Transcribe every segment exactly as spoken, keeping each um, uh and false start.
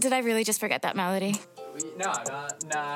Did I really just forget that melody? No, no, no,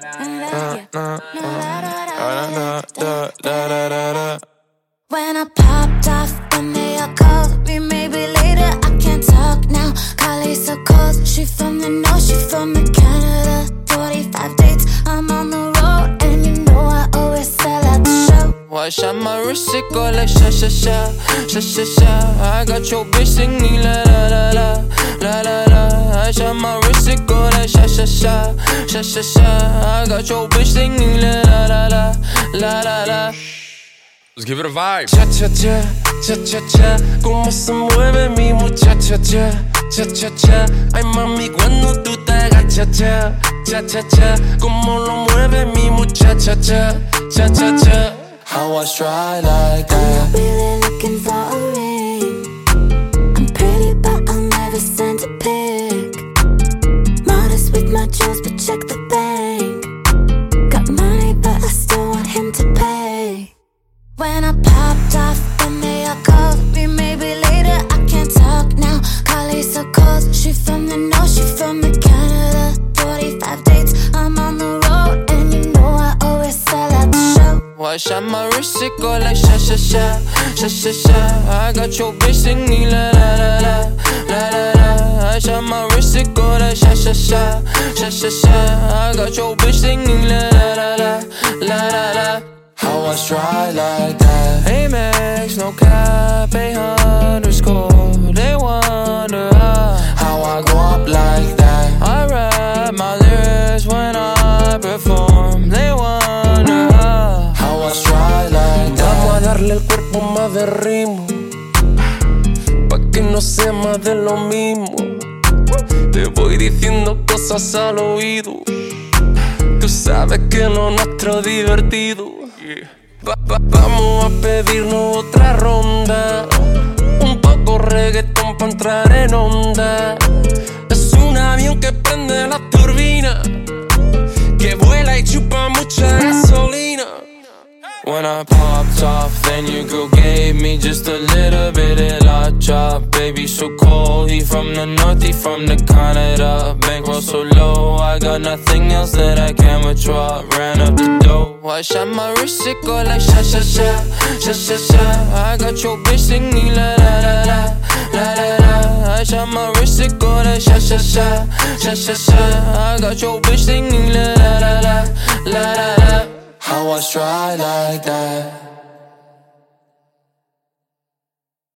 no. When I popped off, then they all called me. Maybe later, I can't talk now. Carly's so cold, she from the north, she from the Canada. forty-five dates, I'm on the road, and you know I always sell out the show. Watch out my wrist, it go like sha sha sha, sha sha sha. I got your bitch singing la la la la, la la la. I shot my wrist, it go like sha sha sha, sha sha sha. I got your bitch singing la la la la, la la la. Let's give it a vibe. Cha cha cha, cha cha cha. Cómo se mueve mi muchacha cha, cha cha cha. Ay mami cuando tú te agachas cha, cha cha cha. Cómo lo mueve mi muchacha cha, cha cha cha. How I stride like that. I'm not really looking for a ring. I'm pretty but I'll never send a pic. Modest with my jewels but check the bank. Got money but I still want him to pay. When I popped off, then they all called me. Maybe later, I can't talk now. Carly's so cold, she from the north, she from the Canada. forty-five dates, I'm on the road, and you know I always sell out the show. Watch out my wrist, it go like sha sha sha, sha sha sha. I got your bitch singing la la la la, la la la. I shot my wrist, it go like sha sha sha, sha sha sha. I got your bitch singing la la la la, la la la. How I stride like that. Amex, no cap, a underscore. They wonder how, how I go up like that. I rap my lyrics when I perform. They wonder how, how I stride like that. Vamos a darle el cuerpo más de ritmo, pa' que no sea más de lo mismo. Te voy diciendo cosas al oído. Tú sabes que lo nuestro es divertido. Va, va, vamos a pedirnos otra ronda. Un poco reggaetón pa' entrar en onda. Es un avión que prende la turbina, que vuela y chupa mucha gasolina. When I popped off, then your girl gave me just a little bit of la chop. Baby so cold, he from the north, he from the Canada. Bankroll so low, I got nothing else that I can withdraw. Ran up the dough, I shot my wrist, it go like sha sha sha, sha sha sha. I got your bitch singing la la la la, la la la. I shot my wrist, it go like sha sha sha, sha sha sha. I got your bitch singing la la la la, la la la. How I stride like that.